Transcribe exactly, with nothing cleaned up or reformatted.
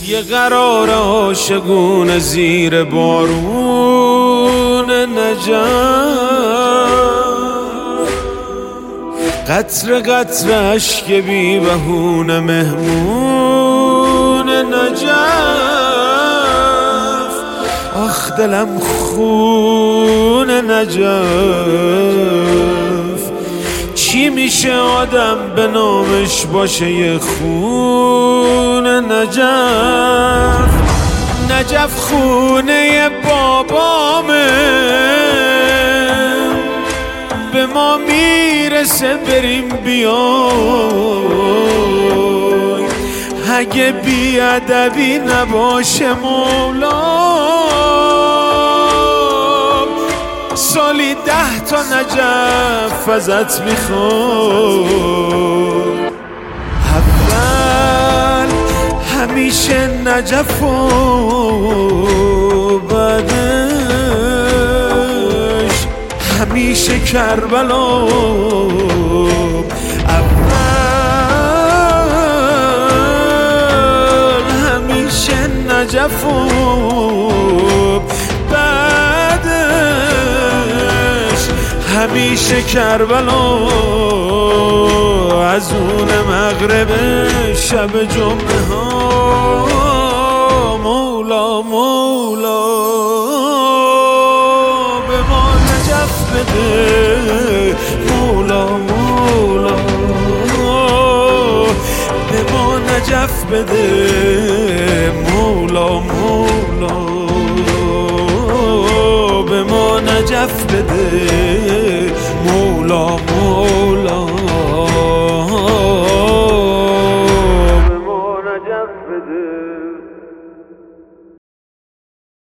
یه قرار عاشقونه زیر بارون نجف، قطر قطر اشک بی بهونه مهمون نجف. آخ دلم خون نجف، چی میشه آدم به نامش باشه یه خون نجف. نجف خونه بابامه، به ما میرسه بریم بیای، اگه بیادبی نباشه مولا سالی ده تا نجف ازت میخوام. اول همیشه نجف و بعدش همیشه کربلا. اول همیشه نجف و همیشه کربلا. از اون مغرب شب جمعه ها مولا مولا به ما نجف بده. مولا مولا به ما نجف بده. مولا مولا به ما نجف بده. مولا مولا به ما نجف بده.